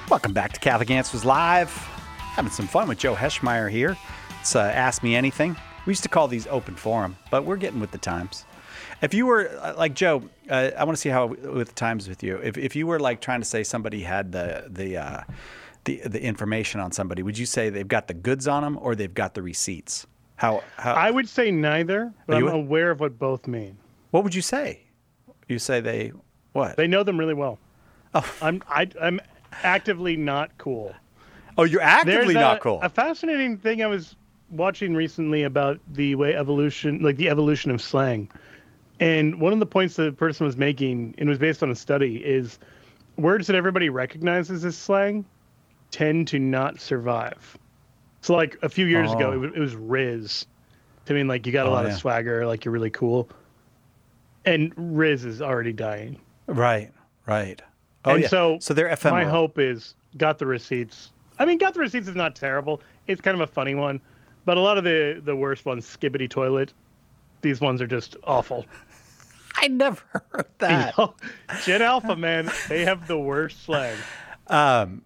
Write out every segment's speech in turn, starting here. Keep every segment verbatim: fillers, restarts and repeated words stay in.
Welcome back to Catholic Answers Live. Having some fun with Joe Heschmeyer here. It's uh, Ask Me Anything. We used to call these open forum, but we're getting with the times. If you were, uh, like Joe, uh, I want to see how with the times with you. If if you were like trying to say somebody had the the uh, the the information on somebody, would you say they've got the goods on them or they've got the receipts? How? how I would say neither, but I'm would? aware of what both mean. What would you say? You say they what? They know them really well. Oh. I'm I, I'm actively not cool. Oh, you're actively There's a, not cool. A fascinating thing I was watching recently about the way evolution, like the evolution of slang. And one of the points the person was making, and it was based on a study, is words that everybody recognizes as slang tend to not survive. So like a few years oh. ago, it was, it was Riz. To mean like you got a oh, lot yeah. of swagger, like you're really cool. And Riz is already dying. Right, right. Oh, and yeah. so, so they're ephemeral. My hope is got the receipts. I mean, got the receipts is not terrible. It's kind of a funny one. But a lot of the, the worst ones, Skibbity Toilet, these ones are just awful. I never heard that. You know, Gen Alpha, man, they have the worst slang. Um,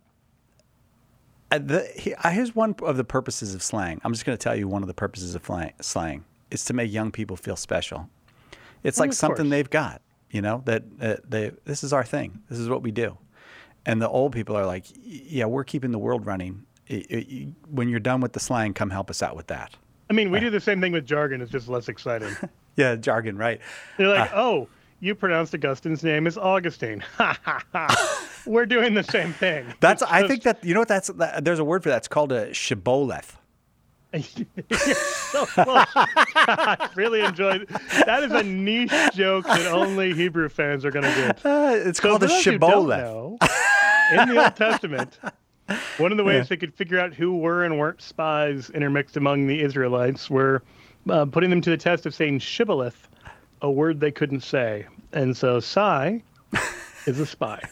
uh, the, he, uh, here's one of the purposes of slang. I'm just going to tell you one of the purposes of flang, slang is to make young people feel special. It's Well, like of something course. they've got, you know, that uh, they this is our thing. This is what we do. And the old people are like, yeah, we're keeping the world running. It, it, when you're done with the slang, come help us out with that. I mean, we do the same thing with jargon. It's just less exciting. Yeah, jargon, right. They're like, Uh, oh, you pronounced Augustine's name as Augustine. Ha, ha, ha. We're doing the same thing. That's. It's I just- think that you know what that's. That, there's a word for that. It's called a shibboleth. You're so close. I really enjoyed it. That is a niche joke that only Hebrew fans are going to get. Uh, it's So called for a those who don't shibboleth. know, in the Old Testament, one of the ways they could figure out who were and weren't spies intermixed among the Israelites were uh, putting them to the test of saying shibboleth, a word they couldn't say. And so Sai is a spy.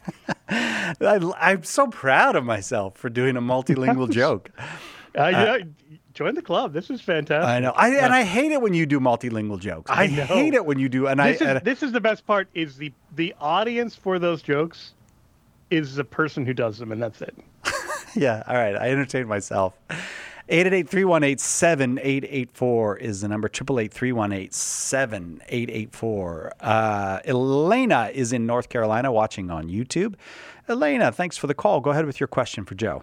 I, I'm so proud of myself for doing a multilingual joke. Uh, yeah, join the club. This is fantastic. I know, I, and I hate it when you do multilingual jokes. I, I know. hate it when you do, and This I. is, And, this is the best part. Is the the audience for those jokes is the person who does them, and that's it. yeah, all right. I entertain myself. eight eight eight, three one eight, seven eight eight four is the number. eight eight eight, three one eight, seven eight eight four. Uh, Elena is in North Carolina watching on YouTube. Elena, thanks for the call. Go ahead with your question for Joe.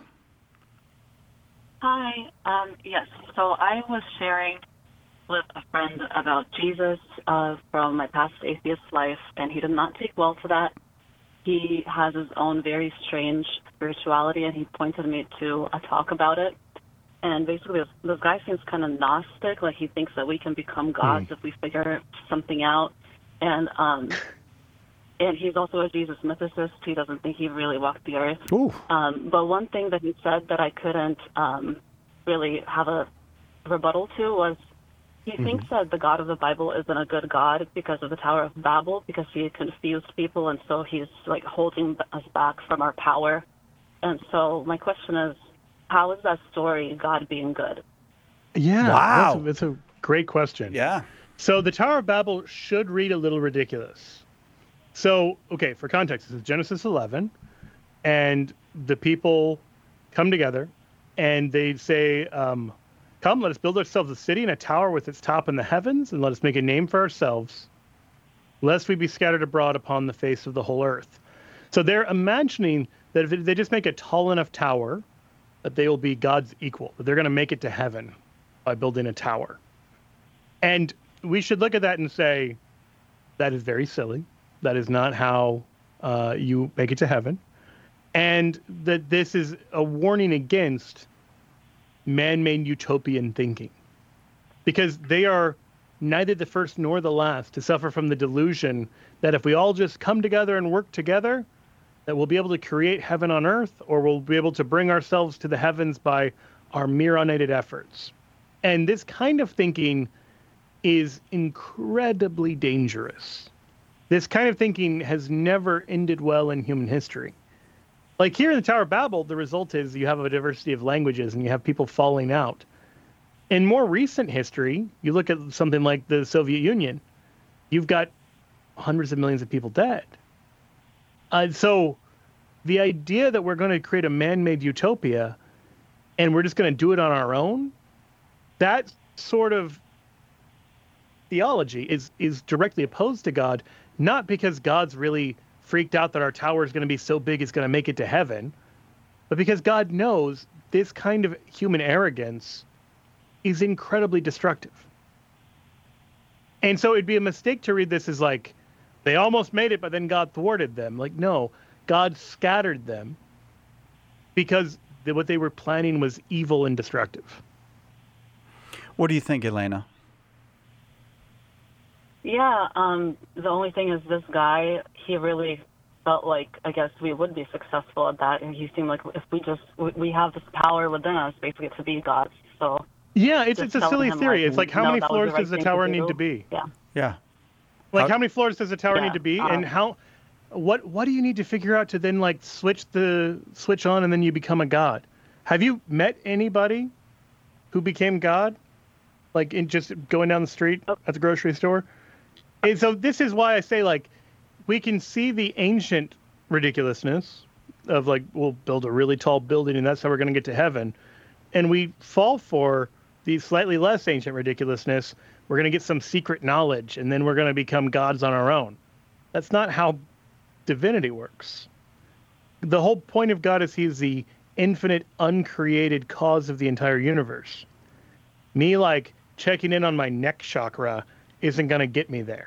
Hi. Um, yes. So I was sharing with a friend about Jesus uh, from my past atheist life, and he did not take well to that. He has his own very strange spirituality, and he pointed me to a talk about it. And basically, this, this guy seems kind of Gnostic, like he thinks that we can become gods mm. if we figure something out. And um, and he's also a Jesus mythicist. He doesn't think he really walked the earth. Um, but one thing that he said that I couldn't um, really have a rebuttal to was he mm-hmm. thinks that the God of the Bible isn't a good God because of the Tower of Babel, because he confused people, and so he's like holding us back from our power. And so my question is, how is that story God being good? Yeah, wow, that's a, that's a great question. Yeah. So the Tower of Babel should read a little ridiculous. So, okay, for context, this is Genesis eleven, and the people come together, and they say, um, come, let us build ourselves a city and a tower with its top in the heavens, and let us make a name for ourselves, lest we be scattered abroad upon the face of the whole earth. So they're imagining that if they just make a tall enough tower, that they will be God's equal, that they're going to make it to heaven by building a tower. And we should look at that and say, that is very silly. That is not how uh, you make it to heaven. And that this is a warning against man-made utopian thinking. Because they are neither the first nor the last to suffer from the delusion that if we all just come together and work together, that we'll be able to create heaven on earth, or we'll be able to bring ourselves to the heavens by our mere unaided efforts. And this kind of thinking is incredibly dangerous. This kind of thinking has never ended well in human history. Like here in the Tower of Babel, the result is you have a diversity of languages and you have people falling out. In more recent history, you look at something like the Soviet Union, you've got hundreds of millions of people dead. Uh, so the idea that we're going to create a man-made utopia and we're just going to do it on our own, that sort of theology is is directly opposed to God, not because God's really freaked out that our tower is going to be so big it's going to make it to heaven, but because God knows this kind of human arrogance is incredibly destructive. And so it'd be a mistake to read this as like, they almost made it, but then God thwarted them. Like, no, God scattered them because what they were planning was evil and destructive. What do you think, Elena? Yeah, um, the only thing is this guy, he really felt like, I guess, we would be successful at that. And he seemed like if we just, we have this power within us, basically, to be gods. So yeah, it's it's a telling silly him, theory. like, It's like, how no, many that was floors the right does the thing tower to need do. to be? Yeah. Yeah. Like, How- how many floors does the tower Yeah, need to be? um, And how, what what do you need to figure out to then, like, switch the switch on and then you become a god? Have you met anybody who became God? Like, in just going down the street Oh. at the grocery store? And so this is why I say, like, we can see the ancient ridiculousness of, like, we'll build a really tall building and that's how we're going to get to heaven. And we fall for the slightly less ancient ridiculousness. We're going to get some secret knowledge and then we're going to become gods on our own. That's not how divinity works. The whole point of God is he's the infinite, uncreated cause of the entire universe. Me, like, checking in on my neck chakra isn't going to get me there.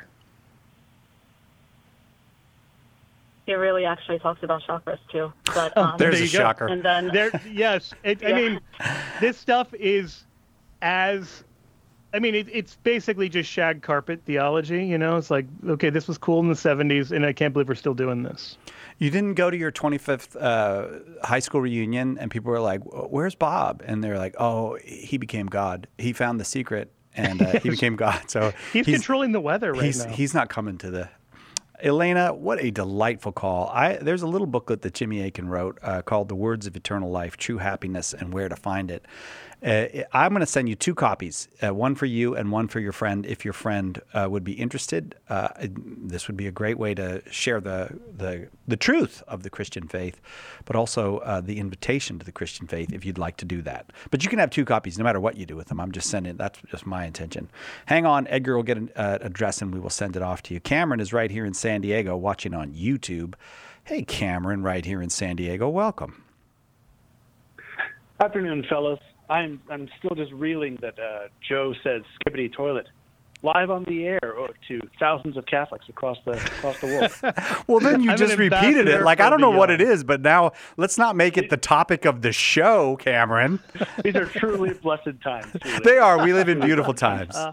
He really actually talks about chakras, too. But, Oh, um, There's There a you go. shocker. and then, There, yes. It, I Yeah. mean, this stuff is as, I mean, it, it's basically just shag carpet theology. You know, it's like, okay, this was cool in the seventies, and I can't believe we're still doing this. You didn't go to your twenty-fifth uh, high school reunion and people were like, "Where's Bob?" And they're like, "Oh, he became God. He found the secret and uh, he became God." So He's, controlling the weather right he's now. he's not coming to the. Elena, what a delightful call. I there's a little booklet that Jimmy Akin wrote uh, called "The Words of Eternal Life: True Happiness and Where to Find It." Uh, I'm going to send you two copies, uh, one for you and one for your friend, if your friend uh, would be interested. Uh, this would be a great way to share the the, the truth of the Christian faith, but also uh, the invitation to the Christian faith if you'd like to do that. But you can have two copies no matter what you do with them. I'm just sending, that's just my intention. Hang on, Edgar will get an uh, address and we will send it off to you. Cameron is right here in San Diego watching on YouTube. Hey, Cameron, right here in San Diego. Welcome. Afternoon, fellas. I'm I'm still just reeling that uh, Joe said "skibbity toilet" live on the air oh, to thousands of Catholics across the across the world. Well, then you I'm just an repeated it. ambassador Like, I for don't know the, what uh, it is, but now let's not make it the topic of the show, Cameron. These are truly blessed times. Truly. They are. We live in beautiful times. Uh,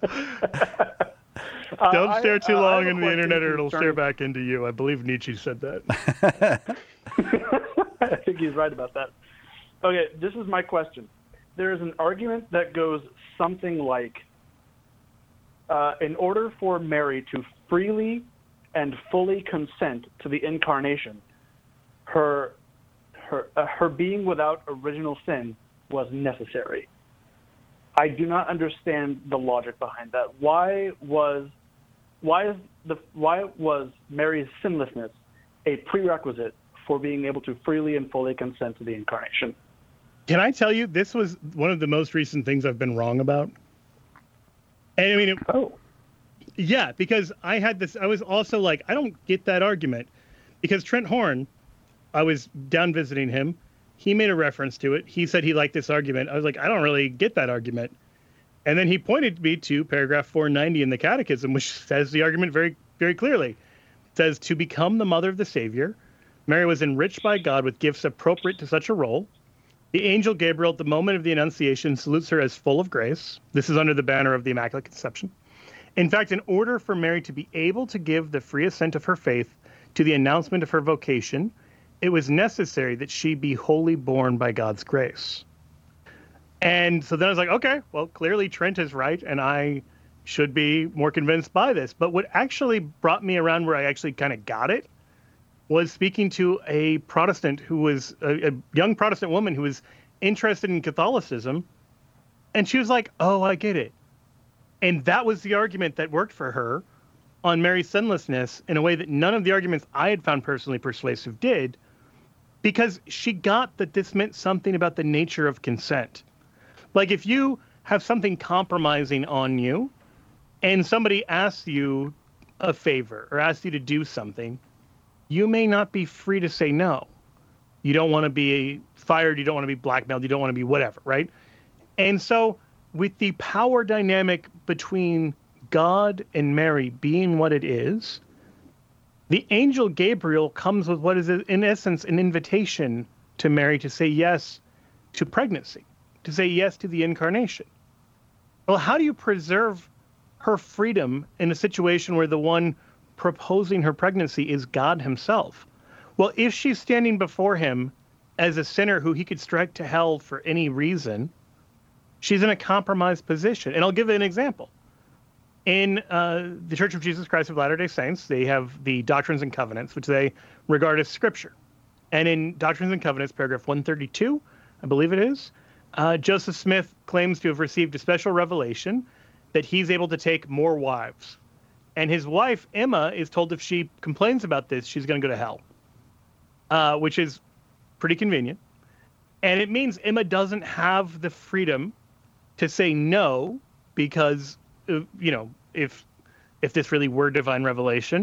Don't I- stare too uh, I long have a into the question internet or it'll concerning- stare back into you. I believe Nietzsche said that. I think he's right about that. Okay, this is my question. There is an argument that goes something like, uh, in order for Mary to freely and fully consent to the incarnation, her her uh, her being without original sin was necessary. I do not understand the logic behind that. Why was why is the why was Mary's sinlessness a prerequisite for being able to freely and fully consent to the incarnation? Can I tell you, this was one of the most recent things I've been wrong about. And I mean, it, Oh. yeah, because I had this, I was also like, I don't get that argument. Because Trent Horn, I was down visiting him. He made a reference to it. He said he liked this argument. I was like, I don't really get that argument. And then he pointed me to paragraph four ninety in the Catechism, which says the argument very, very clearly. It says, to become the mother of the Savior, Mary was enriched by God with gifts appropriate to such a role. The angel Gabriel, at the moment of the Annunciation, salutes her as full of grace. This is under the banner of the Immaculate Conception. In fact, in order for Mary to be able to give the free assent of her faith to the announcement of her vocation, it was necessary that she be wholly born by God's grace. And so then I was like, okay, well, clearly Trent is right, and I should be more convinced by this. But what actually brought me around where I actually kind of got it was speaking to a Protestant who was a, a young Protestant woman who was interested in Catholicism. And she was like, oh, I get it. And that was the argument that worked for her on Mary's sinlessness in a way that none of the arguments I had found personally persuasive did. because she got that this meant something about the nature of consent. Like if you have something compromising on you and somebody asks you a favor or asks you to do something, you may not be free to say no. You don't want to be fired. You don't want to be blackmailed. You don't want to be whatever, right? And so with the power dynamic between God and Mary being what it is, the angel Gabriel comes with what is, in essence, an invitation to Mary to say yes to pregnancy, to say yes to the incarnation. Well, how do you preserve her freedom in a situation where the one proposing her pregnancy is God himself? Well, if she's standing before him as a sinner who he could strike to hell for any reason, she's in a compromised position. And I'll give an example. In uh, the Church of Jesus Christ of Latter-day Saints, they have the Doctrines and Covenants, which they regard as scripture. And in Doctrines and Covenants, paragraph one thirty-two, I believe it is, uh, Joseph Smith claims to have received a special revelation that he's able to take more wives. And his wife, Emma, is told if she complains about this, she's going to go to hell, uh, which is pretty convenient. And it means Emma doesn't have the freedom to say no because, uh, you know, if if this really were divine revelation,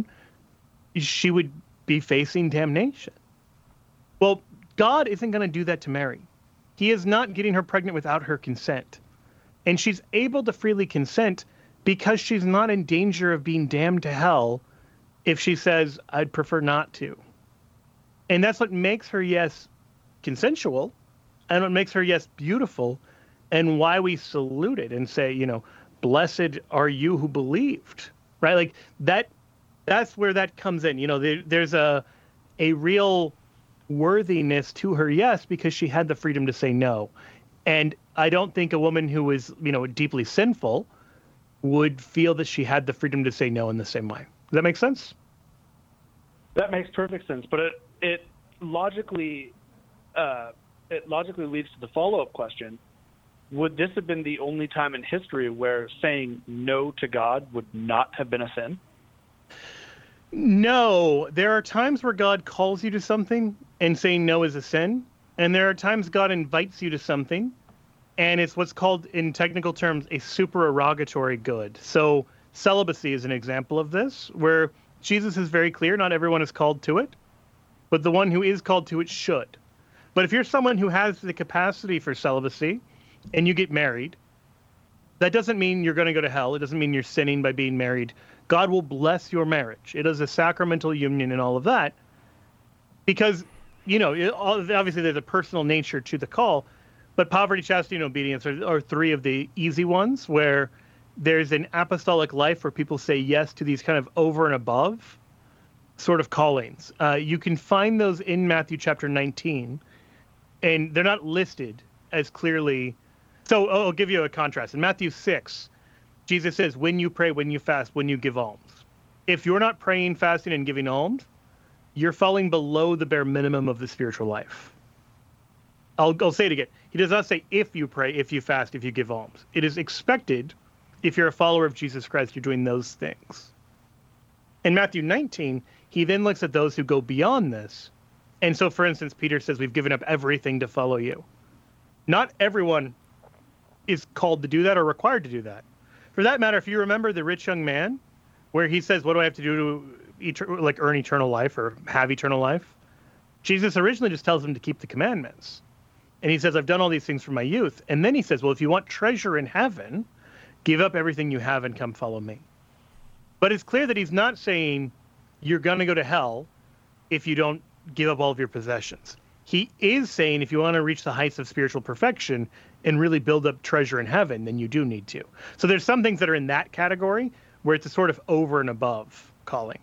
she would be facing damnation. Well, God isn't going to do that to Mary. He is not getting her pregnant without her consent. And she's able to freely consent because she's not in danger of being damned to hell if she says, I'd prefer not to. And that's what makes her yes consensual, and what makes her yes beautiful, and why we salute it and say, you know, blessed are you who believed, right? Like that, that's where that comes in. You know, there, there's a, a real worthiness to her yes, because she had the freedom to say no. And I don't think a woman who was, you know, deeply sinful would feel that she had the freedom to say no in the same way. Does that make sense? That makes perfect sense, but it it logically uh, it logically leads to the follow-up question: would this have been the only time in history where saying no to God would not have been a sin? No, there are times where God calls you to something and saying no is a sin, and there are times God invites you to something, and it's what's called, in technical terms, a supererogatory good. So celibacy is an example of this, where Jesus is very clear, not everyone is called to it, but the one who is called to it should. But if you're someone who has the capacity for celibacy and you get married, that doesn't mean you're going to go to hell. It doesn't mean you're sinning by being married. God will bless your marriage. It is a sacramental union and all of that, because, you know, it, obviously there's a personal nature to the call, but poverty, chastity, and obedience are, are three of the easy ones where there's an apostolic life where people say yes to these kind of over and above sort of callings. Uh, you can find those in Matthew chapter nineteen, and they're not listed as clearly. So I'll give you a contrast. In Matthew six, Jesus says, when you pray, when you fast, when you give alms. If you're not praying, fasting, and giving alms, you're falling below the bare minimum of the spiritual life. I'll, I'll say it again. He does not say if you pray, if you fast, if you give alms. It is expected, if you're a follower of Jesus Christ, you're doing those things. In Matthew nineteen, he then looks at those who go beyond this. And so, for instance, Peter says, we've given up everything to follow you. Not everyone is called to do that or required to do that. For that matter, if you remember the rich young man, where he says, what do I have to do to eter- like earn eternal life or have eternal life? Jesus originally just tells him to keep the commandments. And he says, I've done all these things from my youth. And then he says, well, if you want treasure in heaven, give up everything you have and come follow me. But it's clear that he's not saying you're going to go to hell if you don't give up all of your possessions. He is saying if you want to reach the heights of spiritual perfection and really build up treasure in heaven, then you do need to. So there's some things that are in that category where it's a sort of over and above calling.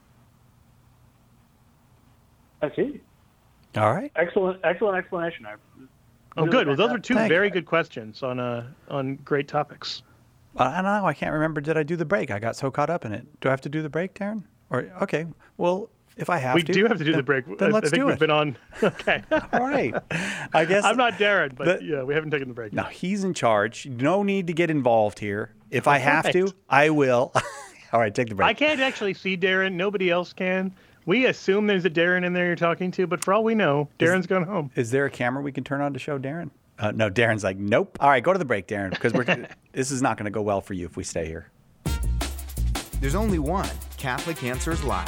I see. All right. Excellent, excellent explanation. I Oh, really good. Well, those like are two Thank very you. good questions on uh, on great topics. Well, I don't know. I can't remember. Did I do the break? I got so caught up in it. Do I have to do the break, Darren? Or okay. Well, if I have We to, do have to do then, the break. Then I, let's I think do we've it. been on. Okay. All right. I guess I'm not Darren, but the- yeah, we haven't taken the break. No, he's in charge. No need to get involved here. If I have to, right. I will. All right, take the break. I can't actually see Darren. Nobody else can. We assume there's a Darren in there you're talking to, but for all we know, Darren's is, gone home. Is there a camera we can turn on to show Darren? Uh, no, Darren's like, nope. All right, go to the break, Darren, because we're this is not going to go well for you if we stay here. There's only one Catholic Answers Live.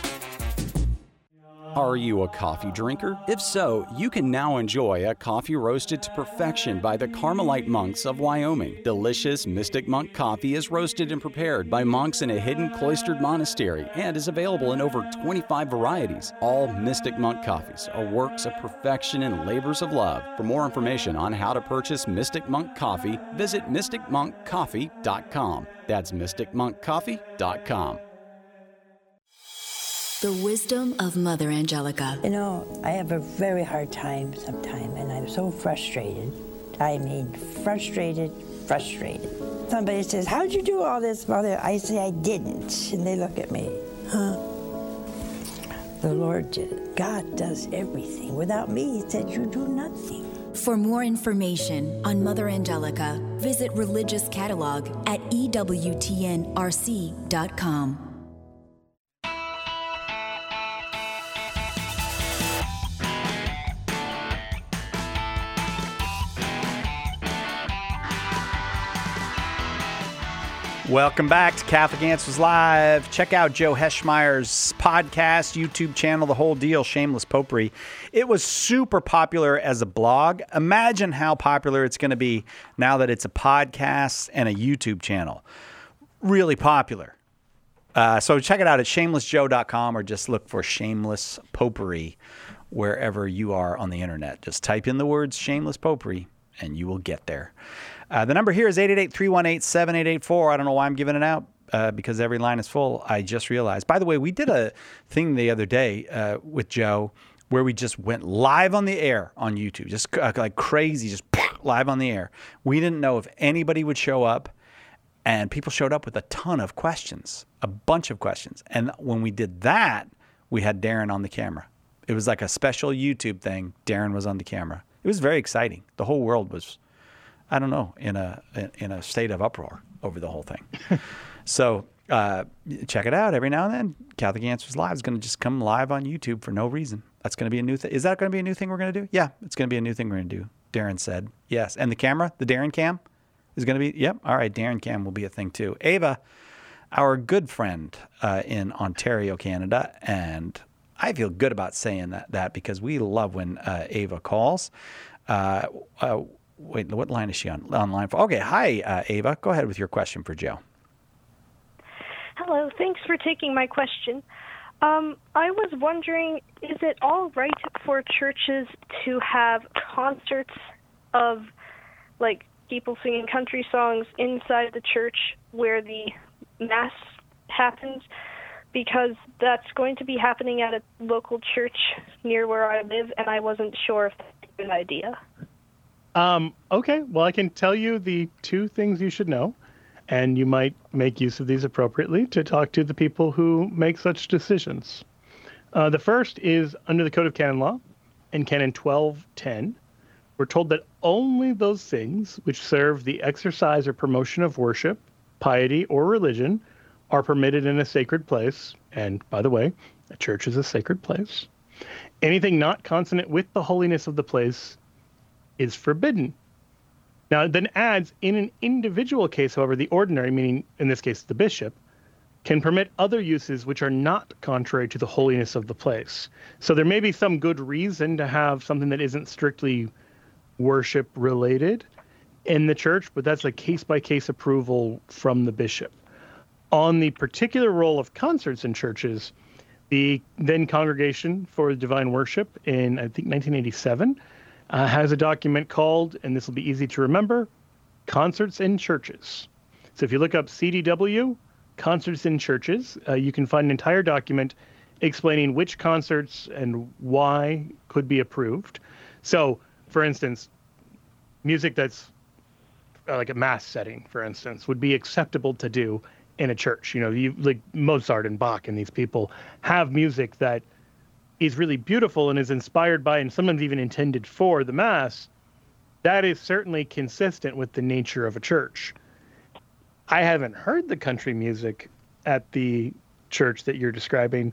Are you a coffee drinker? If so, you can now enjoy a coffee roasted to perfection by the Carmelite monks of Wyoming. Delicious Mystic Monk coffee is roasted and prepared by monks in a hidden cloistered monastery and is available in over twenty-five varieties. All Mystic Monk coffees are works of perfection and labors of love. For more information on how to purchase Mystic Monk coffee, visit mystic monk coffee dot com. That's mystic monk coffee dot com. The wisdom of Mother Angelica. You know, I have a very hard time sometimes, and I'm so frustrated. I mean, frustrated, frustrated. Somebody says, how'd you do all this, Mother? I say, I didn't. And they look at me, huh? The Lord did it. God does everything. Without me, He said, you do nothing. For more information on Mother Angelica, visit Religious Catalog at E W T N R C dot com. Welcome back to Catholic Answers Live. Check out Joe Heschmeyer's podcast, YouTube channel, the whole deal, Shameless Popery. It was super popular as a blog. Imagine how popular it's going to be now that it's a podcast and a YouTube channel. Really popular. Uh, so check it out at shameless joe dot com or just look for Shameless Popery wherever you are on the internet. Just type in the words Shameless Popery and you will get there. Uh, the number here is eight eight eight, three one eight, seven eight eight four. I don't know why I'm giving it out uh, because every line is full. I just realized. By the way, we did a thing the other day uh, with Joe where we just went live on the air on YouTube, just uh, like crazy, just live on the air. We didn't know if anybody would show up, and people showed up with a ton of questions, a bunch of questions. And when we did that, we had Darren on the camera. It was like a special YouTube thing. Darren was on the camera. It was very exciting. The whole world was, I don't know, in a in a state of uproar over the whole thing. So uh, check it out every now and then. Catholic Answers Live is going to just come live on YouTube for no reason. That's going to be a new thing. Is that going to be a new thing we're going to do? Yeah, it's going to be a new thing we're going to do. Darren said yes. And the camera, the Darren cam, is going to be, yep. All right, Darren cam will be a thing too. Ava, our good friend uh, in Ontario, Canada, and I feel good about saying that, that because we love when uh, Ava calls. Uh, uh, Wait, what line is she on online for? Okay, hi, uh, Ava. Go ahead with your question for Joe. Hello, thanks for taking my question. Um, I was wondering, is it all right for churches to have concerts of, like, people singing country songs inside the church where the Mass happens? Because that's going to be happening at a local church near where I live, and I wasn't sure if that's a good idea. Um, okay, well, I can tell you the two things you should know, and you might make use of these appropriately to talk to the people who make such decisions. Uh, the first is under the Code of Canon Law, in Canon twelve ten, we're told that only those things which serve the exercise or promotion of worship, piety, or religion are permitted in a sacred place, and, by the way, a church is a sacred place. Anything not consonant with the holiness of the place is forbidden. Now, it then adds, in an individual case, however, the ordinary, meaning in this case the bishop, can permit other uses which are not contrary to the holiness of the place. So there may be some good reason to have something that isn't strictly worship related in the church, but that's a case-by-case approval from the bishop. On the particular role of concerts in churches, the then Congregation for Divine Worship in, I think, nineteen eighty-seven, Uh, has a document called, and this will be easy to remember, Concerts in Churches. So if you look up C D W, Concerts in Churches, uh, you can find an entire document explaining which concerts and why could be approved. So, for instance, music that's uh, like a Mass setting, for instance, would be acceptable to do in a church. You know, you, like Mozart and Bach and these people have music that is really beautiful and is inspired by and sometimes even intended for the Mass. That is certainly consistent with the nature of a church. I haven't heard the country music at the church that you're describing.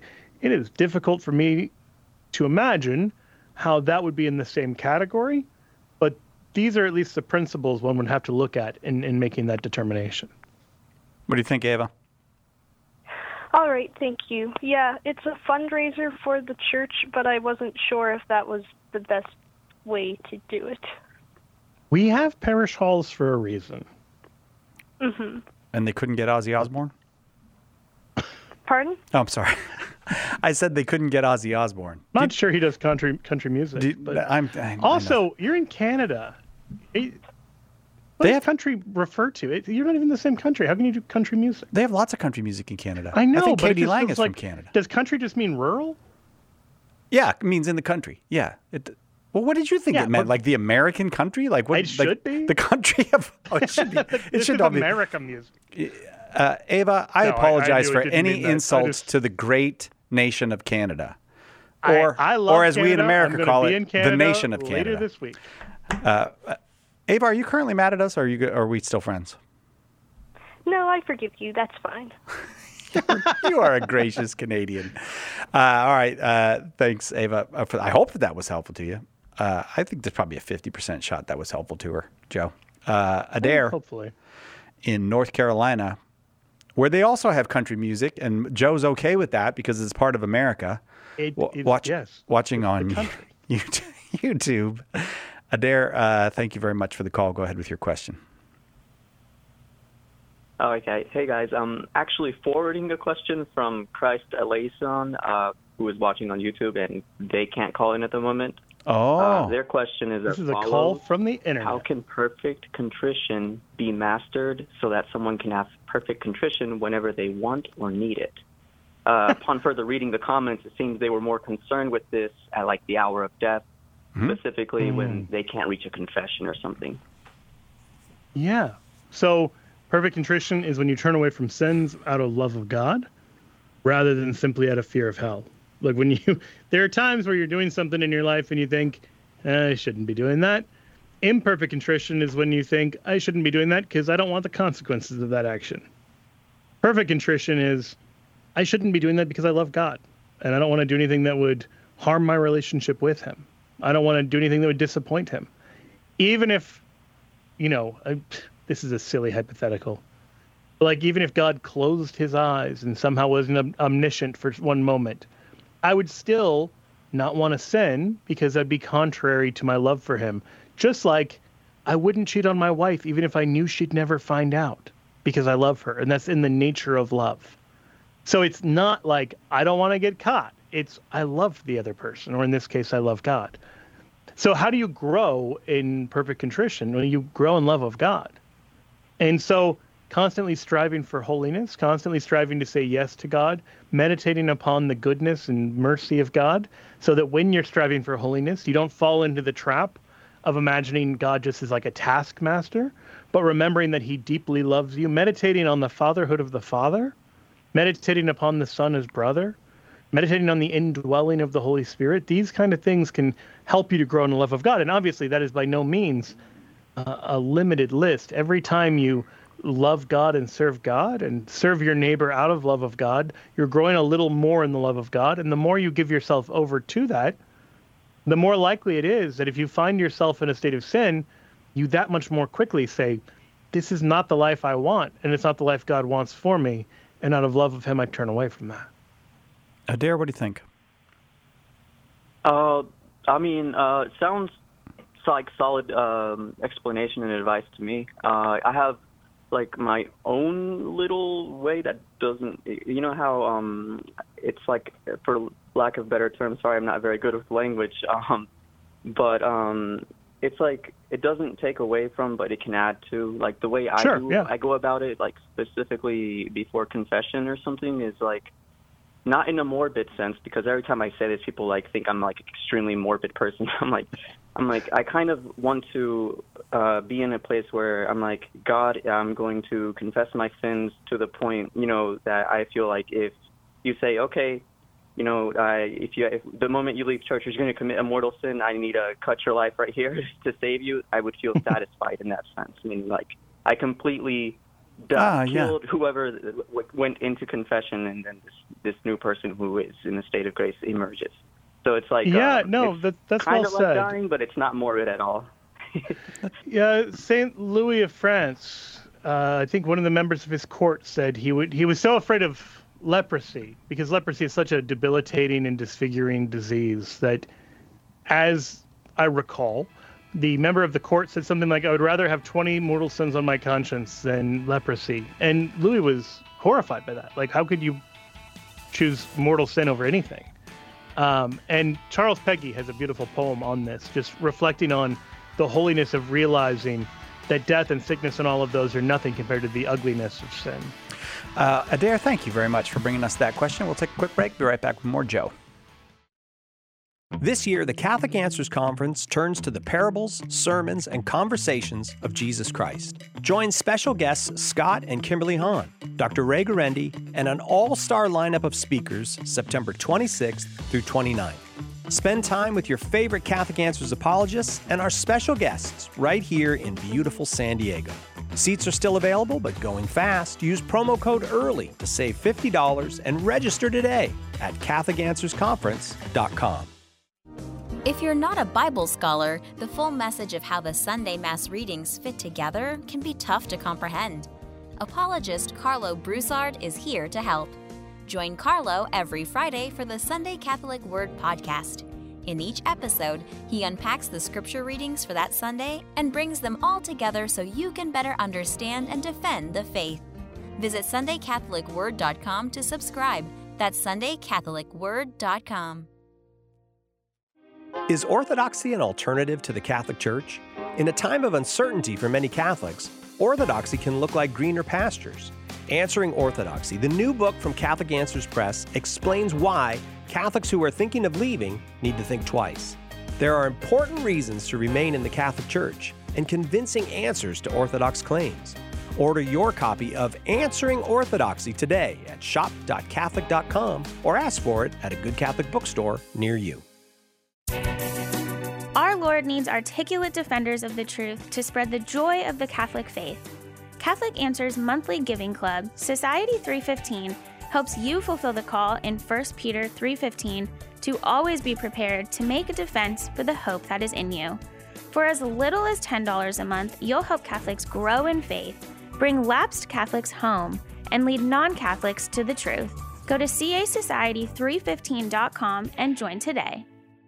it is difficult for me to imagine how that would be in the same category, but these are at least the principles one would have to look at in, in making that determination. What do you think, Ava? All right, thank you. Yeah, it's a fundraiser for the church, but I wasn't sure if that was the best way to do it. We have parish halls for a reason. Mm-hmm. And they couldn't get Ozzy Osbourne? Pardon? Oh, I'm sorry. I said they couldn't get Ozzy Osbourne. Not Did, sure he does country country music. Do, but I'm, I'm, also, you're in Canada. It, what they does have country refer to it. You're not even in the same country. How can you do country music? They have lots of country music in Canada. I know. I think but Katie Lang is like, from Canada. Does country just mean rural? Yeah, it means in the country. Yeah. It, well, what did you think yeah, it meant? Like the American country? Like what? It should like be the country of. Oh, it should be. It should all be America music. Uh, Ava, I no, apologize I, I for any insults just... to the great nation of Canada, or I, I love or as Canada. we in America I'm call be it, in Canada the nation of later Canada. This week. Uh, Ava, are you currently mad at us, or are you? Are we still friends? No, I forgive you. That's fine. You are a gracious Canadian. Uh, all right. Uh, thanks, Ava. Uh, for, I hope that that was helpful to you. Uh, I think there's probably a fifty percent shot that was helpful to her, Joe. Uh, Adair, hopefully, in North Carolina, where they also have country music, and Joe's okay with that because it's part of America. It, w- it, watch, yes, watching on YouTube. Adair, uh, thank you very much for the call. Go ahead with your question. Oh, okay. Hey, guys. I'm actually forwarding a question from Christ Eleison, uh, who is watching on YouTube, and they can't call in at the moment. Oh. Uh, their question is This as is a follows. call from the internet. How can perfect contrition be mastered so that someone can have perfect contrition whenever they want or need it? Uh, upon further reading the comments, it seems they were more concerned with this at, like, the hour of death, mm-hmm. specifically mm. when they can't reach a confession or something. Yeah. So perfect contrition is when you turn away from sins out of love of God rather than simply out of fear of hell. Like when you, there are times where you're doing something in your life and you think, eh, I shouldn't be doing that. Imperfect contrition is when you think, I shouldn't be doing that because I don't want the consequences of that action. Perfect contrition is, I shouldn't be doing that because I love God and I don't want to do anything that would harm my relationship with him. I don't want to do anything that would disappoint him. Even if, you know, I, this is a silly hypothetical. Like even if God closed his eyes and somehow wasn't omniscient for one moment, I would still not want to sin because that'd be contrary to my love for him. Just like I wouldn't cheat on my wife even if I knew she'd never find out because I love her. And that's in the nature of love. So it's not like I don't want to get caught. It's I love the other person, or in this case, I love God. So how do you grow in perfect contrition? Well, you grow in love of God. And so constantly striving for holiness, constantly striving to say yes to God, meditating upon the goodness and mercy of God, so that when you're striving for holiness, you don't fall into the trap of imagining God just as like a taskmaster, but remembering that he deeply loves you, meditating on the fatherhood of the Father, meditating upon the Son as brother, meditating on the indwelling of the Holy Spirit. These kind of things can help you to grow in the love of God. And obviously that is by no means uh, a limited list. Every time you love God and serve God and serve your neighbor out of love of God, you're growing a little more in the love of God. And the more you give yourself over to that, the more likely it is that if you find yourself in a state of sin, you that much more quickly say, this is not the life I want, and it's not the life God wants for me. And out of love of him, I turn away from that. Adair, what do you think? Uh, I mean, uh, it sounds like solid um, explanation and advice to me. Uh, I have like my own little way that doesn't, you know how um, it's like, for lack of better term, sorry, I'm not very good with language, um, but um, it's like it doesn't take away from, but it can add to. Like the way I sure, do, yeah. I go about it, like specifically before confession or something, is like not in a morbid sense, because every time I say this, people like think I'm like an extremely morbid person. I'm like, I'm like, I kind of want to uh, be in a place where I'm like, God, I'm going to confess my sins to the point, you know, that I feel like if you say, okay, you know, uh, if you, if the moment you leave church, you're going to commit a mortal sin, I need to cut your life right here to save you, I would feel satisfied in that sense. I mean, like, I completely that Ah, yeah. killed whoever w- went into confession, and then this, this new person who is in a state of grace emerges. So it's like Yeah, um, no, it's that, that's kind well of like said. dying, but it's not morbid at all. Yeah, Saint Louis of France, uh, I think one of the members of his court said he would he was so afraid of leprosy, because leprosy is such a debilitating and disfiguring disease, that, as I recall, the member of the court said something like, I would rather have twenty mortal sins on my conscience than leprosy. And Louis was horrified by that. Like, how could you choose mortal sin over anything? Um, and Charles Peggy has a beautiful poem on this, just reflecting on the holiness of realizing that death and sickness and all of those are nothing compared to the ugliness of sin. Uh, Adair, thank you very much for bringing us that question. We'll take a quick break. Be right back with more Joe. This year, the Catholic Answers Conference turns to the parables, sermons, and conversations of Jesus Christ. Join special guests Scott and Kimberly Hahn, Doctor Ray Guarendi, and an all-star lineup of speakers September twenty-sixth through twenty-ninth. Spend time with your favorite Catholic Answers apologists and our special guests right here in beautiful San Diego. Seats are still available, but going fast. Use promo code EARLY to save fifty dollars and register today at Catholic Answers Conference dot com. If you're not a Bible scholar, the full message of how the Sunday Mass readings fit together can be tough to comprehend. Apologist Carlo Broussard is here to help. Join Carlo every Friday for the Sunday Catholic Word podcast. In each episode, he unpacks the scripture readings for that Sunday and brings them all together so you can better understand and defend the faith. Visit Sunday Catholic Word dot com to subscribe. That's Sunday Catholic Word dot com. Is orthodoxy an alternative to the Catholic Church? In a time of uncertainty for many Catholics, orthodoxy can look like greener pastures. Answering Orthodoxy, the new book from Catholic Answers Press, explains why Catholics who are thinking of leaving need to think twice. There are important reasons to remain in the Catholic Church and convincing answers to Orthodox claims. Order your copy of Answering Orthodoxy today at shop dot catholic dot com or ask for it at a good Catholic bookstore near you. Our Lord needs articulate defenders of the truth to spread the joy of the Catholic faith. Catholic Answers monthly giving club, Society three fifteen, helps you fulfill the call in First Peter three fifteen to always be prepared to make a defense for the hope that is in you. For as little as ten dollars a month, you'll help Catholics grow in faith, bring lapsed Catholics home, and lead non-Catholics to the truth. Go to C A society three fifteen dot com and join today.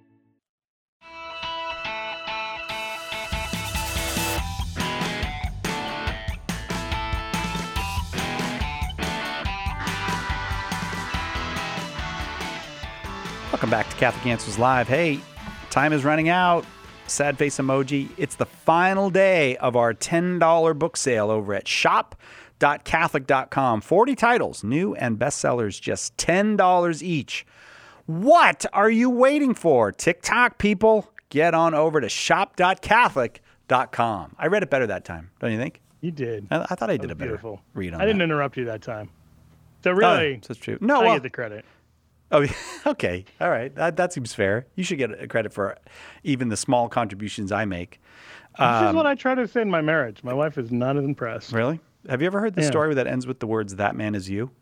Welcome back to Catholic Answers Live. Hey, time is running out. Sad face emoji. It's the final day of our ten dollar book sale over at shop dot catholic dot com. forty titles, new and bestsellers, just ten dollars each. What are you waiting for? TikTok people, get on over to shop dot catholic dot com. I read it better that time, don't you think? You did. I, I thought I did That a was better beautiful. read on I didn't that. interrupt you that time. So really, Oh, that's true. No, I well, get the credit. Oh, okay. All right. That, that seems fair. You should get credit for even the small contributions I make. This is Um, what I try to say in my marriage. My wife is not as impressed. Really? Have you ever heard the Yeah. story that ends with the words, "That man is you"?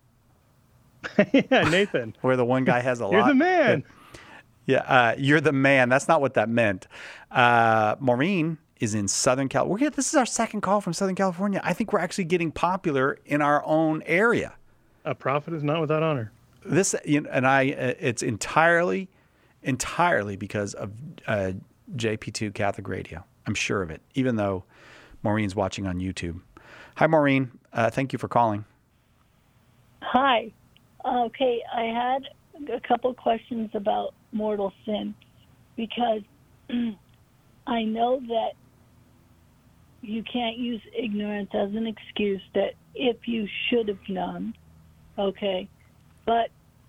Yeah, Nathan. Where the one guy has a lot. You're the man. Yeah, uh, you're the man. That's not what that meant. Uh, Maureen is in Southern California. This is our second call from Southern California. I think we're actually getting popular in our own area. A prophet is not without honor. This, you know, and I, uh, it's entirely, entirely because of uh, J P two Catholic Radio. I'm sure of it, even though Maureen's watching on YouTube. Hi, Maureen. Uh, thank you for calling. Hi. Okay, I had a couple questions about mortal sin because I know that you can't use ignorance as an excuse that if you should have known, okay? But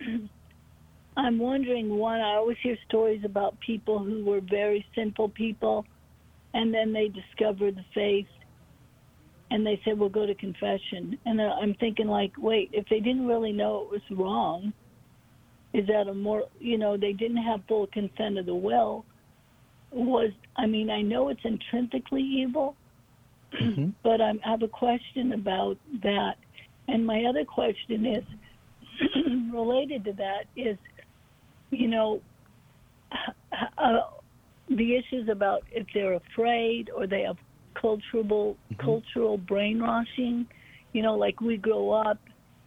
I'm wondering, one, I always hear stories about people who were very sinful people and then they discover the faith and they say, we'll go to confession. And I'm thinking like, wait, if they didn't really know it was wrong, is that a more, you know, they didn't have full consent of the will, was, I mean, I know it's intrinsically evil, Mm-hmm. But um, I have a question about that. And my other question is related to that is, you know, uh, the issues about if they're afraid or they have cultural mm-hmm. cultural brainwashing. You know, like we grow up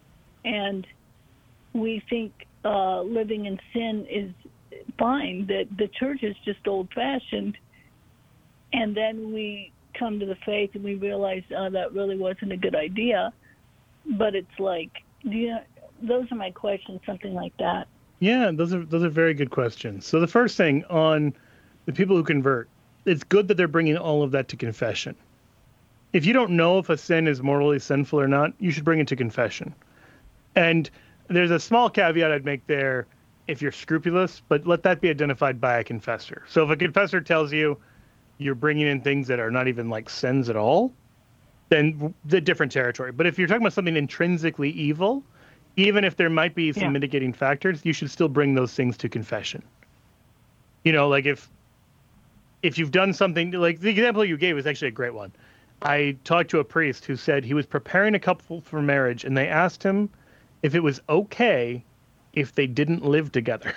and we think uh, living in sin is fine, that the church is just old-fashioned, and then we come to the faith and we realize, oh, that really wasn't a good idea. But it's like, do you, those are my questions, something like that. Yeah, those are those are very good questions. So the first thing on the people who convert, it's good that they're bringing all of that to confession. If you don't know if a sin is morally sinful or not, you should bring it to confession. And there's a small caveat I'd make there if you're scrupulous, but let that be identified by a confessor. So if a confessor tells you you're bringing in things that are not even like sins at all, then the different territory. But if you're talking about something intrinsically evil, even if there might be some yeah. mitigating factors, you should still bring those things to confession. You know, like if if you've done something, like the example you gave is actually a great one. I talked to a priest who said he was preparing a couple for marriage, and they asked him if it was okay if they didn't live together.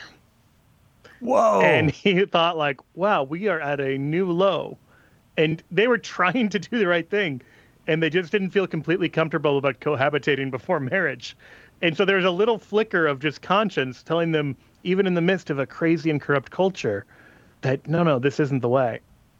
Whoa. And he thought like, wow, we are at a new low. And they were trying to do the right thing, and they just didn't feel completely comfortable about cohabitating before marriage. And so there's a little flicker of just conscience telling them, even in the midst of a crazy and corrupt culture, that no, no, this isn't the way.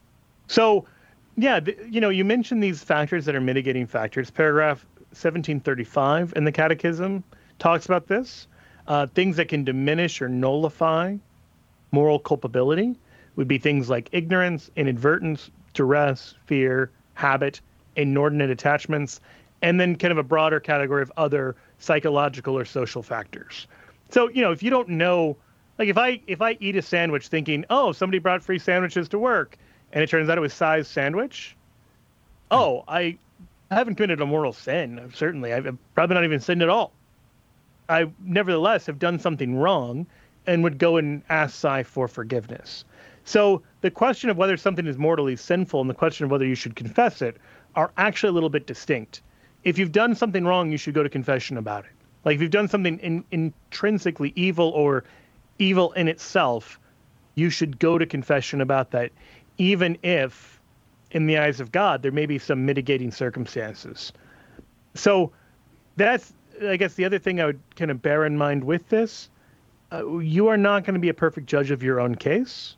So, yeah, th- you know, you mentioned these factors that are mitigating factors. Paragraph seventeen thirty-five in the Catechism talks about this. Uh, things that can diminish or nullify moral culpability would be things like ignorance, inadvertence, duress, fear, habit, inordinate attachments, and then kind of a broader category of other psychological or social factors. So, you know, if you don't know, like if I if I eat a sandwich thinking, oh, somebody brought free sandwiches to work, and it turns out it was size sandwich, oh, I haven't committed a moral sin. Certainly, I've probably not even sinned at all. I nevertheless have done something wrong and would go and ask Cy for forgiveness. So the question of whether something is mortally sinful and the question of whether you should confess it are actually a little bit distinct. If you've done something wrong, you should go to confession about it. Like if you've done something in, intrinsically evil or evil in itself, you should go to confession about that, even if, in the eyes of God, there may be some mitigating circumstances. So that's, I guess, the other thing I would kind of bear in mind with this. Uh, you are not going to be a perfect judge of your own case.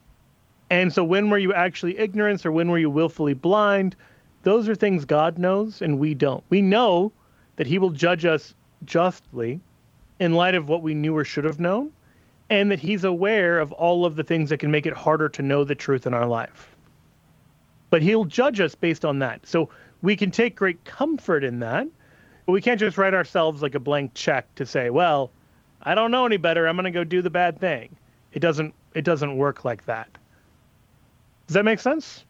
And so when were you actually ignorant or when were you willfully blind? Those are things God knows and we don't. We know that he will judge us justly in light of what we knew or should have known, and that he's aware of all of the things that can make it harder to know the truth in our life. But he'll judge us based on that. So we can take great comfort in that, but we can't just write ourselves like a blank check to say, well, I don't know any better, I'm going to go do the bad thing. It doesn't it doesn't work like that. Does that make sense?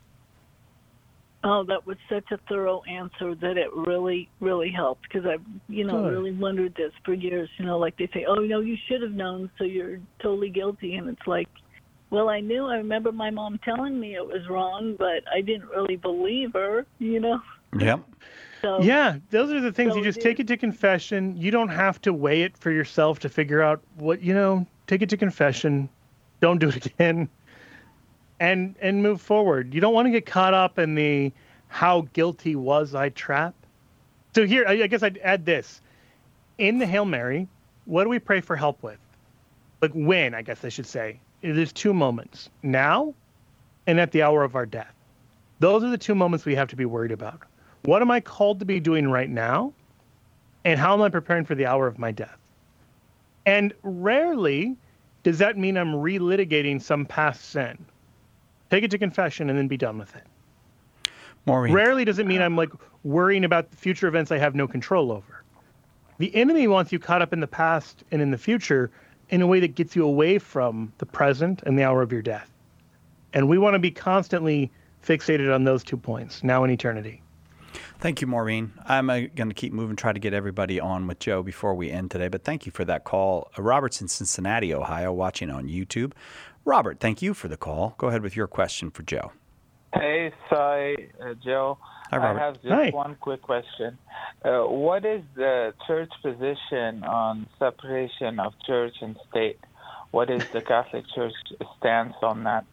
Oh, that was such a thorough answer that it really, really helped, because I've, you know, Good. really wondered this for years. You know, like they say, oh, no, you should have known, so you're totally guilty. And it's like, well, I knew. I remember my mom telling me it was wrong, but I didn't really believe her, you know? Yep. So, yeah, those are the things. so You just it take it to confession. You don't have to weigh it for yourself to figure out what, you know, take it to confession. Don't do it again. And and move forward. You don't want to get caught up in the how guilty was I trap. So here, I, I guess I'd add this. In the Hail Mary, what do we pray for help with? Like when, I guess I should say. There's two moments. Now and at the hour of our death. Those are the two moments we have to be worried about. What am I called to be doing right now? And how am I preparing for the hour of my death? And rarely does that mean I'm relitigating some past sin. Take it to confession and then be done with it. Maureen. Rarely does it mean I'm like worrying about the future events I have no control over. The enemy wants you caught up in the past and in the future in a way that gets you away from the present and the hour of your death. And we want to be constantly fixated on those two points, now and eternity. Thank you, Maureen. I'm uh, going to keep moving, try to get everybody on with Joe before we end today, but thank you for that call. Uh, Robert's in Cincinnati, Ohio, watching on YouTube. Robert, thank you for the call. Go ahead with your question for Joe. Hey, Sai, uh, Joe. Hi, Robert. I have just Hi. one quick question. Uh, what is the church position on separation of church and state? What is the Catholic Church stance on that?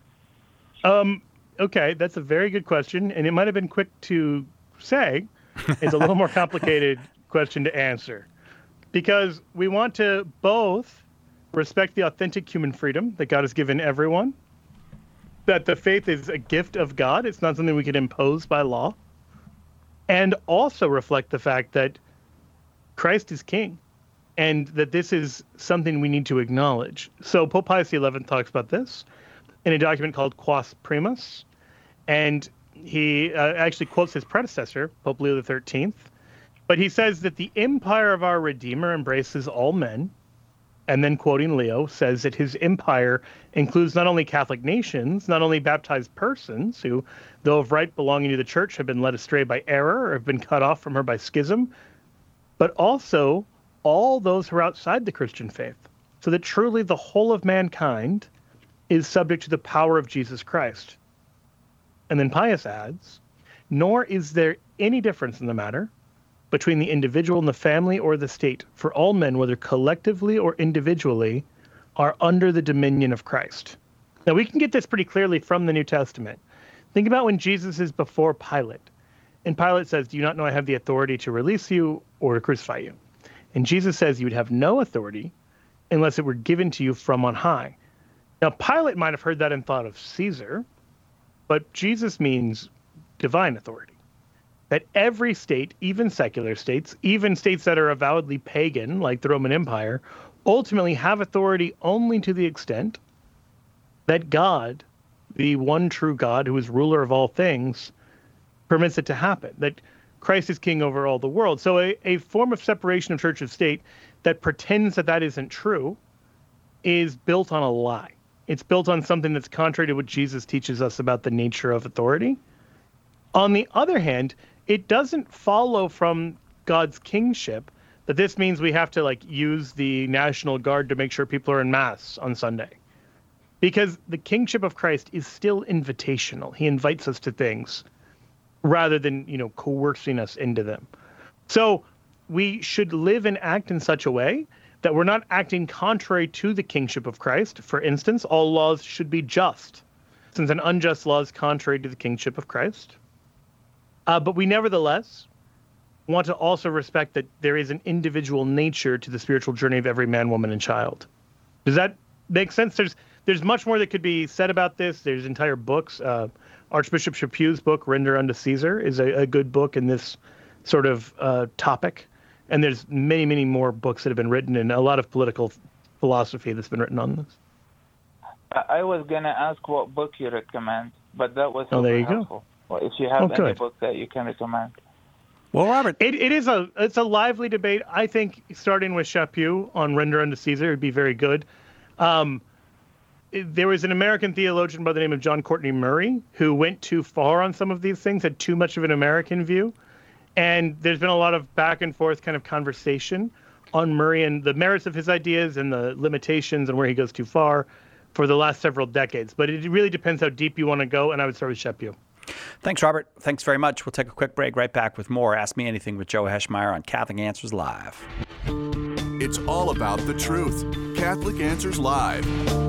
Um, okay, that's a very good question, and it might have been quick to say. It's a little more complicated question to answer, because we want to both respect the authentic human freedom that God has given everyone, that the faith is a gift of God, it's not something we can impose by law, and also reflect the fact that Christ is king, and that this is something we need to acknowledge. So Pope Pius the eleventh talks about this in a document called Quas Primus, and he uh, actually quotes his predecessor, Pope Leo the thirteenth, but he says that the empire of our Redeemer embraces all men, and then quoting Leo, says that his empire includes not only Catholic nations, not only baptized persons who, though of right belonging to the church, have been led astray by error or have been cut off from her by schism, but also all those who are outside the Christian faith, so that truly the whole of mankind is subject to the power of Jesus Christ. And then Pius adds, nor is there any difference in the matter between the individual and the family or the state, for all men, whether collectively or individually, are under the dominion of Christ. Now, we can get this pretty clearly from the New Testament. Think about when Jesus is before Pilate, and Pilate says, do you not know I have the authority to release you or to crucify you? And Jesus says you would have no authority unless it were given to you from on high. Now, Pilate might have heard that and thought of Caesar, but Jesus means divine authority. That every state, even secular states, even states that are avowedly pagan, like the Roman Empire, ultimately have authority only to the extent that God, the one true God who is ruler of all things, permits it to happen, that Christ is king over all the world. So a, a form of separation of church and state that pretends that that isn't true is built on a lie. It's built on something that's contrary to what Jesus teaches us about the nature of authority. On the other hand, it doesn't follow from God's kingship that this means we have to like use the National Guard to make sure people are in mass on Sunday. Because the kingship of Christ is still invitational. He invites us to things rather than, you know, coercing us into them. So we should live and act in such a way that we're not acting contrary to the kingship of Christ. For instance, all laws should be just, since an unjust law is contrary to the kingship of Christ. Uh, but we nevertheless want to also respect that there is an individual nature to the spiritual journey of every man, woman, and child. Does that make sense? There's there's much more that could be said about this. There's entire books. Uh, Archbishop Chaput's book, Render Unto Caesar, is a, a good book in this sort of uh, topic. And there's many, many more books that have been written and a lot of political philosophy that's been written on this. I was going to ask what book you recommend, but that was oh, there you helpful. go. Well, if you have oh, any good. book that you can recommend. Well, Robert, it, it is a it's a lively debate. I think starting with Chaput on Render Unto Caesar would be very good. Um, it, there was an American theologian by the name of John Courtney Murray who went too far on some of these things, had too much of an American view. And there's been a lot of back and forth kind of conversation on Murray and the merits of his ideas and the limitations and where he goes too far for the last several decades. But it really depends how deep you want to go, and I would start with Chaput. Thanks, Robert. Thanks very much. We'll take a quick break. Right back with more Ask Me Anything with Joe Heschmeyer on Catholic Answers Live. It's all about the truth. Catholic Answers Live.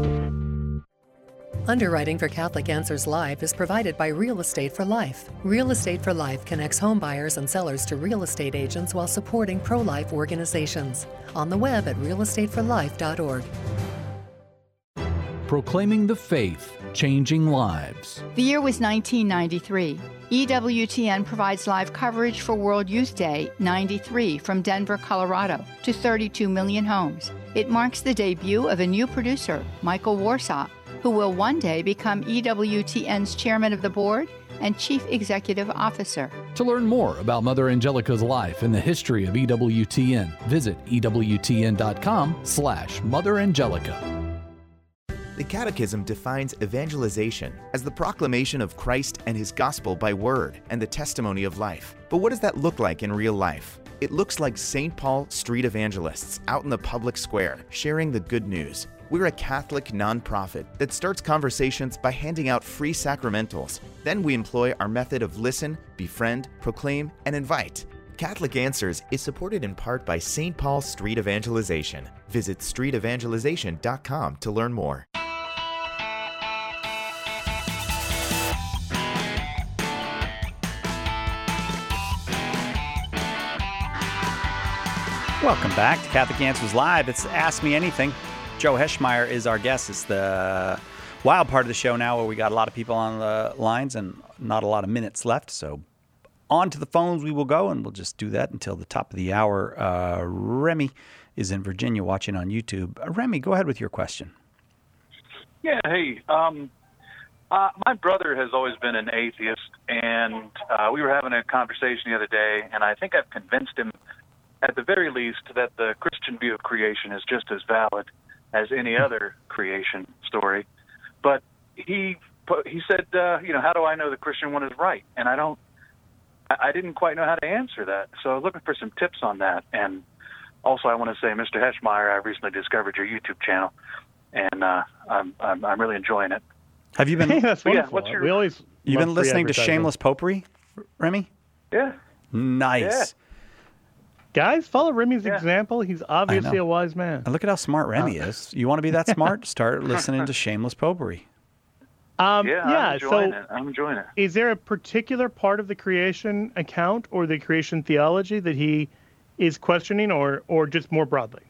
Underwriting for Catholic Answers Live is provided by Real Estate for Life. Real Estate for Life connects home buyers and sellers to real estate agents while supporting pro-life organizations. On the web at real estate for life dot org. Proclaiming the faith, changing lives. The year was nineteen ninety-three. E W T N provides live coverage for World Youth Day ninety-three from Denver, Colorado to thirty-two million homes. It marks the debut of a new producer, Michael Warsaw, who will one day become E W T N's chairman of the board and chief executive officer. To learn more about Mother Angelica's life and the history of E W T N, visit E W T N dot com slash Mother Angelica. The Catechism defines evangelization as the proclamation of Christ and His gospel by word and the testimony of life. But what does that look like in real life? It looks like Saint Paul street evangelists out in the public square sharing the good news. We're a Catholic nonprofit that starts conversations by handing out free sacramentals. Then we employ our method of listen, befriend, proclaim, and invite. Catholic Answers is supported in part by Saint Paul Street Evangelization. Visit street evangelization dot com to learn more. Welcome back to Catholic Answers Live. It's Ask Me Anything. Joe Heschmeyer is our guest. It's the wild part of the show now where we got a lot of people on the lines and not a lot of minutes left. So on to the phones we will go, and we'll just do that until the top of the hour. Uh, Remy is in Virginia watching on YouTube. Uh, Remy, go ahead with your question. Yeah, hey. Um, uh, my brother has always been an atheist, and uh, we were having a conversation the other day, and I think I've convinced him at the very least that the Christian view of creation is just as valid as any other creation story. But he he said, uh, you know, how do I know the Christian one is right? And I don't, I didn't quite know how to answer that. So I was looking for some tips on that. And also I want to say, Mister Heschmeyer, I recently discovered your YouTube channel, and uh, I'm, I'm I'm really enjoying it. Have you been? Hey, that's yeah, wonderful. what's your, we always You've love been free listening to advertising. Shameless Popery, Remy? Yeah. Nice. Yeah. Guys, follow Remy's Yeah. example. He's I obviously know. a wise man. And look at how smart Remy is. You want to be that smart? Start listening to Shameless Popery. Um, Yeah, yeah, I'm enjoying so it. I'm enjoying it. is there a particular part of the creation account or the creation theology that he is questioning, or, or just more broadly?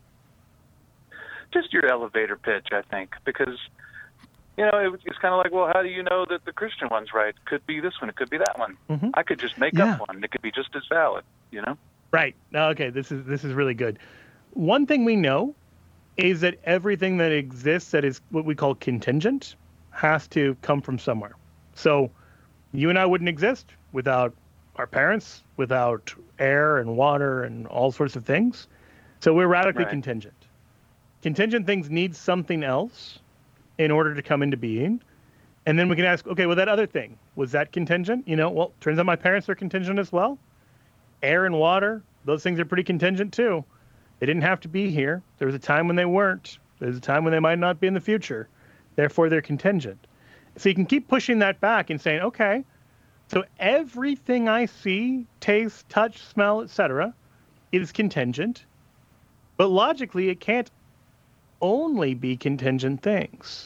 Just your elevator pitch, I think, because, you know, it, it's kind of like, well, how do you know that the Christian one's right? Could be this one, it could be that one. Mhm. I could just make Yeah. up one, and it could be just as valid, you know? Right. No, okay, this is this is really good. One thing we know is that everything that exists that is what we call contingent has to come from somewhere. So you and I wouldn't exist without our parents, without air and water and all sorts of things. So we're radically Right. contingent. Contingent things need something else in order to come into being. And then we can ask, okay, well, that other thing, was that contingent? You know, well, turns out my parents are contingent as well. Air and water, those things are pretty contingent too. They didn't have to be here. There was a time when they weren't. There's a time when they might not be in the future. Therefore, they're contingent. So you can keep pushing that back and saying, okay, so everything I see, taste, touch, smell, et cetera, is contingent. But logically, it can't only be contingent things.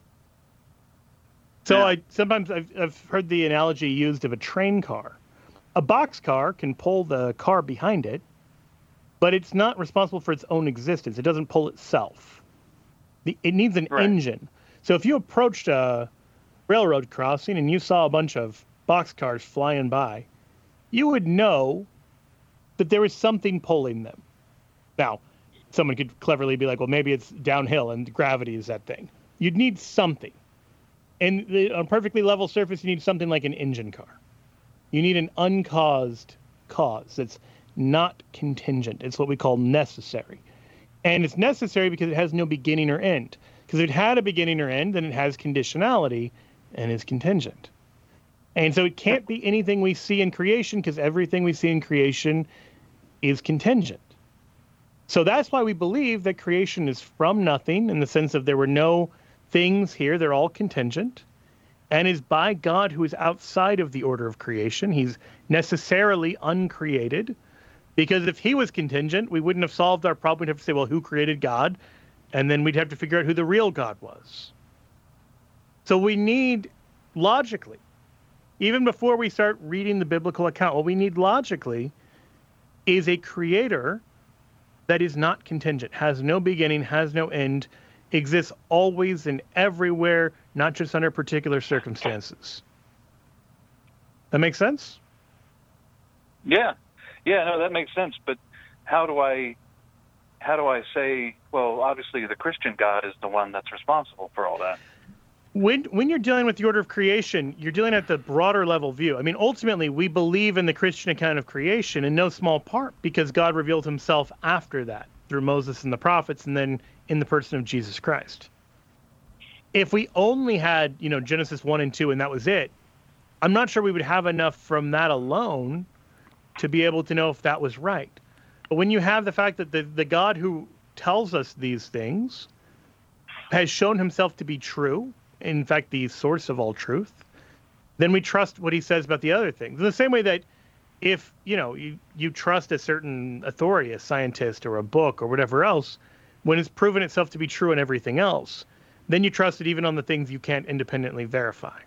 So Yeah. I sometimes I've, I've heard the analogy used of a train car. A boxcar can pull the car behind it, but it's not responsible for its own existence. It doesn't pull itself. The, it needs an Right. engine. So if you approached a railroad crossing and you saw a bunch of boxcars flying by, you would know that there was something pulling them. Now, someone could cleverly be like, well, maybe it's downhill and gravity is that thing. You'd need something. And the, on a perfectly level surface, you need something like an engine car. You need an uncaused cause that's not contingent. It's what we call necessary. And it's necessary because it has no beginning or end. Because if it had a beginning or end, then it has conditionality and is contingent. And so it can't be anything we see in creation because everything we see in creation is contingent. So that's why we believe that creation is from nothing in the sense of there were no things here. They're all contingent. And is by God who is outside of the order of creation. He's necessarily uncreated, because if he was contingent, we wouldn't have solved our problem. We'd have to say, well, who created God? And then we'd have to figure out who the real God was. So we need, logically, even before we start reading the biblical account, what we need logically is a creator that is not contingent, has no beginning, has no end, exists always and everywhere, not just under particular circumstances. That makes sense? Yeah. Yeah, no, that makes sense. But how do I, how do I say, well, obviously the Christian God is the one that's responsible for all that. When when you're dealing with the order of creation, you're dealing at the broader level view. I mean, ultimately, we believe in the Christian account of creation in no small part because God revealed himself after that through Moses and the prophets, and then in the person of Jesus Christ. If we only had, you know, Genesis one and two and that was it, I'm not sure we would have enough from that alone to be able to know if that was right. But when you have the fact that the, the God who tells us these things has shown himself to be true, in fact, the source of all truth, then we trust what he says about the other things. In the same way that if, you know, you, you trust a certain authority, a scientist or a book or whatever else, when it's proven itself to be true in everything else, then you trust it even on the things you can't independently verify.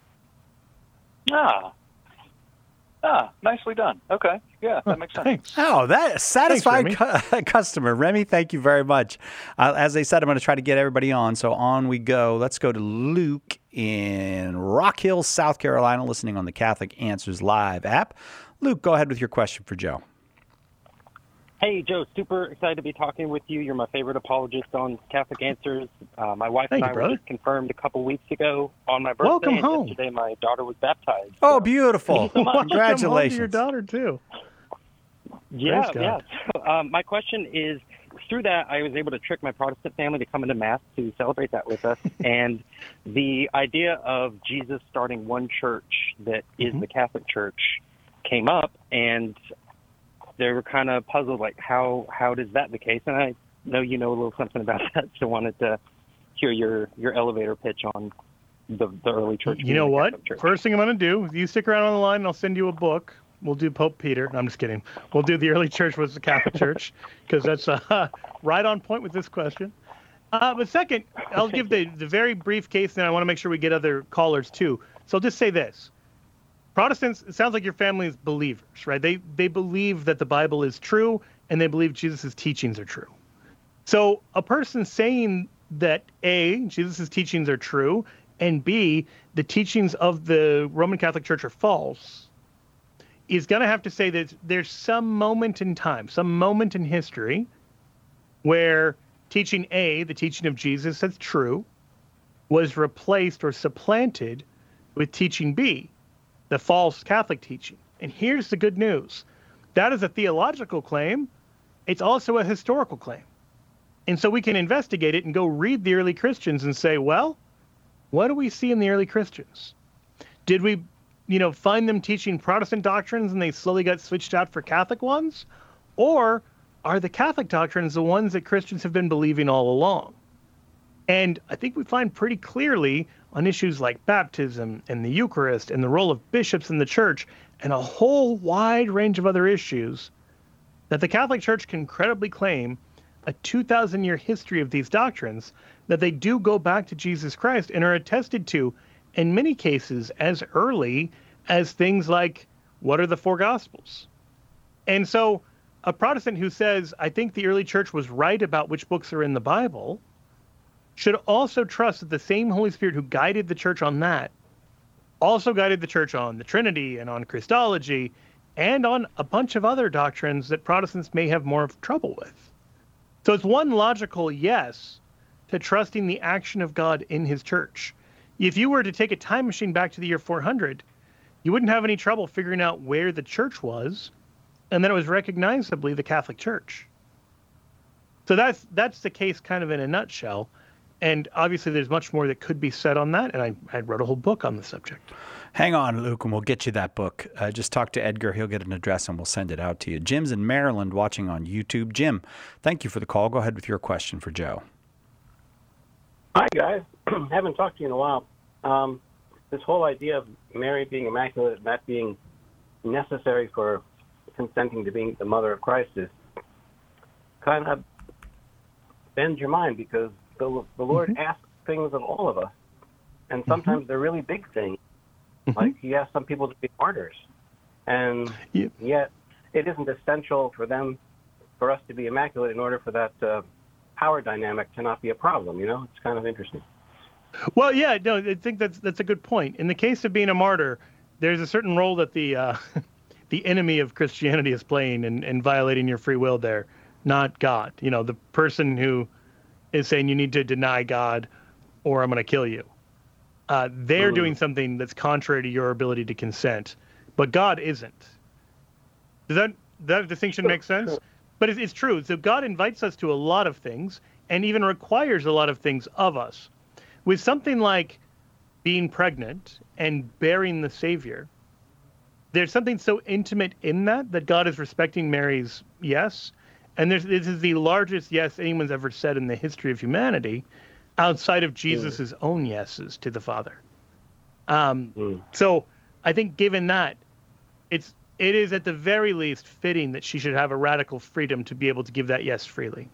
Ah. Ah, nicely done. Okay. Yeah, that makes sense. Thanks. Oh, that satisfied Thanks, cu- customer. Remy, thank you very much. Uh, as I said, I'm going to try to get everybody on. So on we go. Let's go to Luke in Rock Hill, South Carolina, listening on the Catholic Answers Live app. Luke, go ahead with your question for Joe. Hey, Joe, super excited to be talking with you. You're my favorite apologist on Catholic Answers. Uh, my wife Thank and you, I were brother. just confirmed a couple weeks ago on my birthday. Welcome and home. Yesterday, my daughter was baptized. Oh, beautiful. so much. Congratulations. Welcome home to your daughter, too. Yeah, Praise God. yeah. So, um, my question is, through that, I was able to trick my Protestant family to come into Mass to celebrate that with us. And the idea of Jesus starting one church that is Mm-hmm. the Catholic Church came up, and they were kind of puzzled, like, how how is that the case? And I know you know a little something about that, so wanted to hear your, your elevator pitch on the, the early church. You being know the what? Catholic Church. First thing I'm going to do, you stick around on the line and I'll send you a book. We'll do Pope Peter. No, I'm just kidding. We'll do the early church was the Catholic Church, because that's uh, right on point with this question. Uh, but second, I'll give the, the very brief case, and I want to make sure we get other callers too. So I'll just say this. Protestants, it sounds like your family is believers, right? They they believe that the Bible is true, and they believe Jesus' teachings are true. So a person saying that A, Jesus' teachings are true, and B, the teachings of the Roman Catholic Church are false, is going to have to say that there's some moment in time, some moment in history where teaching A, the teaching of Jesus that's true, was replaced or supplanted with teaching B, the false Catholic teaching. And here's the good news. That is a theological claim. It's also a historical claim. And so we can investigate it and go read the early Christians and say, well, what do we see in the early Christians? Did we, you know, find them teaching Protestant doctrines and they slowly got switched out for Catholic ones? Or are the Catholic doctrines the ones that Christians have been believing all along? And I think we find pretty clearly on issues like baptism and the Eucharist and the role of bishops in the church and a whole wide range of other issues that the Catholic Church can credibly claim a two thousand year history of these doctrines, that they do go back to Jesus Christ and are attested to, in many cases, as early as things like, what are the four Gospels? And so a Protestant who says, I think the early church was right about which books are in the Bible, should also trust that the same Holy Spirit who guided the church on that also guided the church on the Trinity and on Christology and on a bunch of other doctrines that Protestants may have more of trouble with. So it's one logical yes to trusting the action of God in his church. If you were to take a time machine back to the year four hundred, you wouldn't have any trouble figuring out where the church was, and that it was recognizably the Catholic Church. So that's that's the case kind of in a nutshell. And obviously there's much more that could be said on that, and I, I wrote a whole book on the subject. Hang on, Luke, and we'll get you that book. Uh, just talk to Edgar. He'll get an address, and we'll send it out to you. Jim's in Maryland watching on YouTube. Jim, thank you for the call. Go ahead with your question for Joe. Hi, guys. Haven't talked to you in a while. Um, this whole idea of Mary being immaculate and that being necessary for consenting to being the mother of Christ is kind of bends your mind, because the, the Lord mm-hmm. asks things of all of us, and sometimes mm-hmm. they're really big things. Mm-hmm. Like he asks some people to be martyrs, and yeah. yet it isn't essential for them, for us to be immaculate in order for that uh, power dynamic to not be a problem. You know, it's kind of interesting. Well, yeah, no, I think that's that's a good point. In the case of being a martyr, there's a certain role that the uh, the enemy of Christianity is playing in, in violating your free will there, not God. You know, the person who is saying you need to deny God or I'm going to kill you. Uh, they're mm. doing something that's contrary to your ability to consent, but God isn't. Does that, that distinction make sense? But it's, it's true. So God invites us to a lot of things and even requires a lot of things of us. With something like being pregnant and bearing the Savior, there's something so intimate in that that God is respecting Mary's yes. And there's, this is the largest yes anyone's ever said in the history of humanity. outside of Jesus's own yeses to the Father. Um, mm. So I think given that, it's it is at the very least fitting that she should have a radical freedom to be able to give that yes freely.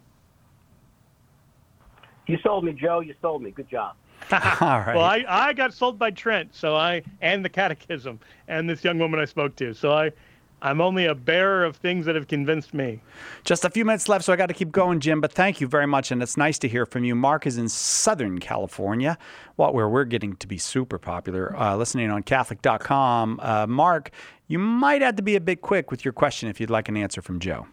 You sold me, Joe. You sold me. Good job. All right. Well, I, I got sold by Trent, so I and the Catechism and this young woman I spoke to. So I, I'm only a bearer of things that have convinced me. Just a few minutes left, so I got to keep going, Jim. But thank you very much, and it's nice to hear from you. Mark is in Southern California, well, where we're getting to be super popular, uh, listening on Catholic dot com. Uh, Mark, you might have to be a bit quick with your question if you'd like an answer from Joe.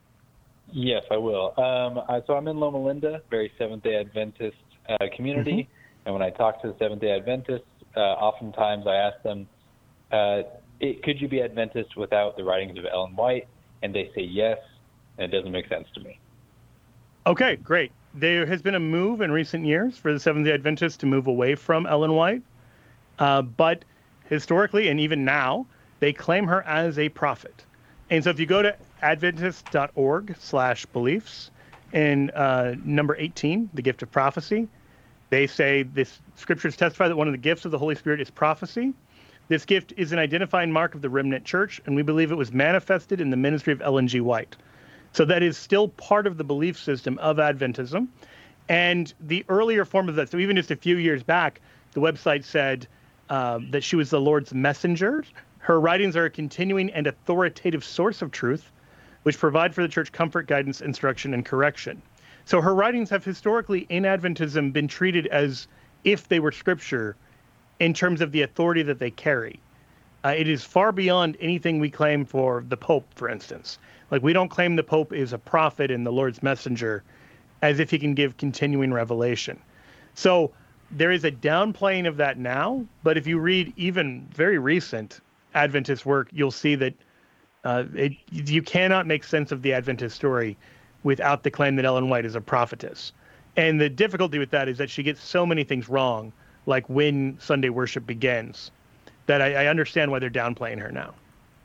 Yes, I will. Um, I, so I'm in Loma Linda, very Seventh-day Adventist uh, community. Mm-hmm. And when I talk to the Seventh-day Adventists, uh, oftentimes I ask them, uh, it, could you be Adventist without the writings of Ellen White? And they say yes, and it doesn't make sense to me. Okay, great. There has been a move in recent years for the Seventh-day Adventists to move away from Ellen White. Uh, but historically, and even now, they claim her as a prophet. And so if you go to adventist dot org slash beliefs, in uh, number eighteen, the gift of prophecy, they say this scriptures testify that one of the gifts of the Holy Spirit is prophecy. This gift is an identifying mark of the remnant church, and we believe it was manifested in the ministry of Ellen G. White. So that is still part of the belief system of Adventism. And the earlier form of that, so even just a few years back, the website said uh, that she was the Lord's messenger. Her writings are a continuing and authoritative source of truth, which provide for the church comfort, guidance, instruction, and correction. So her writings have historically in Adventism been treated as if they were scripture in terms of the authority that they carry. Uh, it is far beyond anything we claim for the Pope, for instance. Like, we don't claim the Pope is a prophet and the Lord's messenger as if he can give continuing revelation. So there is a downplaying of that now, but if you read even very recent Adventist work, you'll see that uh, it, you cannot make sense of the Adventist story without the claim that Ellen White is a prophetess. And the difficulty with that is that she gets so many things wrong, like when Sunday worship begins, that I, I understand why they're downplaying her now.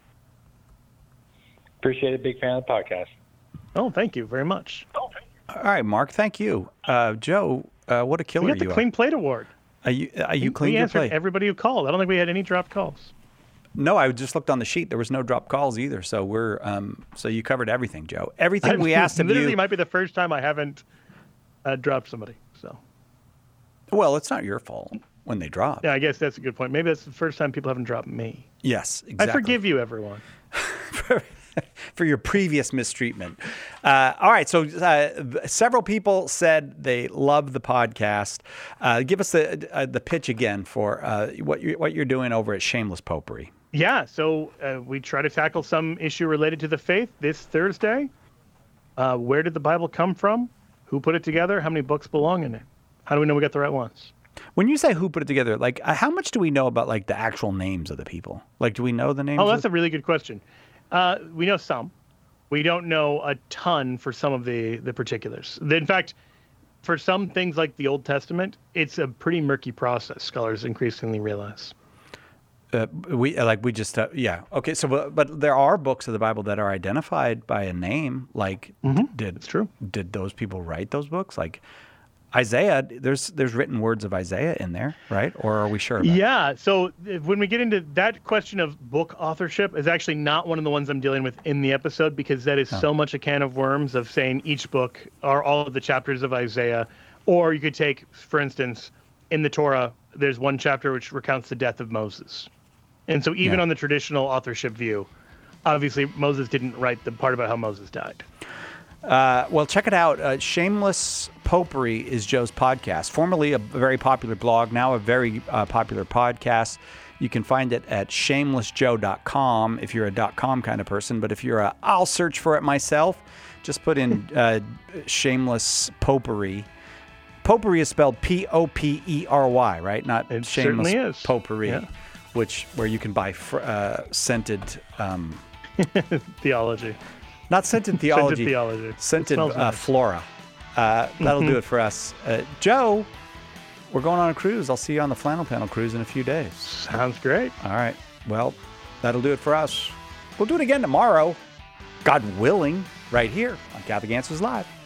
Appreciate it. Big fan of the podcast. Oh, thank you very much. All right, Mark, thank you. Uh, Joe, uh, what a killer you are. We got the Clean Plate Award. Are you, are you we, clean we your answered plate? Everybody who called. I don't think we had any dropped calls. No, I just looked on the sheet. There was no drop calls either. So we're um, so you covered everything, Joe. Everything we asked of you. Literally, might be the first time I haven't uh, dropped somebody. So. Well, it's not your fault when they drop. Yeah, I guess that's a good point. Maybe that's the first time people haven't dropped me. Yes, exactly. I forgive you, everyone. for, for your previous mistreatment. Uh, all right, so uh, several people said they love the podcast. Uh, give us the uh, the pitch again for uh, what you what you're doing over at Shameless Popery. Yeah, so uh, we try to tackle some issue related to the faith this Thursday. Uh, where did the Bible come from? Who put it together? How many books belong in it? How do we know we got the right ones? When you say who put it together, like uh, how much do we know about like the actual names of the people? Like, do we know the names? Oh, that's of... a really good question. Uh, we know some. We don't know a ton for some of the, the particulars. In fact, for some things like the Old Testament, it's a pretty murky process, scholars increasingly realize. Uh, we like we just uh, yeah okay so but, but there are books of the Bible that are identified by a name. Like mm-hmm. did it's true did those people write those books? Like Isaiah, there's there's written words of Isaiah in there, right? Or are we sure about yeah so when we get into that question of book authorship is actually not one of the ones I'm dealing with in the episode, because that is oh. so much a can of worms of saying each book are all of the chapters of Isaiah. Or you could take, for instance, in the Torah, there's one chapter which recounts the death of Moses. And so even yeah. on the traditional authorship view, obviously Moses didn't write the part about how Moses died. Uh, well, check it out. Uh, Shameless Popery is Joe's podcast, formerly a very popular blog, now a very uh, popular podcast. You can find it at shameless joe dot com if you're a .com kind of person. But if you're a, I'll search for it myself, just put in uh, Shameless Popery. Popery is spelled P O P E R Y, right? Not it Shameless certainly is. Popery. Yeah. Which where you can buy fr- uh, scented um, theology, not scented theology, scented theology, scented uh, nice. flora. Uh, that'll do it for us, uh, Joe. We're going on a cruise. I'll see you on the Flannel Panel cruise in a few days. Sounds great. All right. Well, that'll do it for us. We'll do it again tomorrow, God willing, right here on Catholic Answers Live.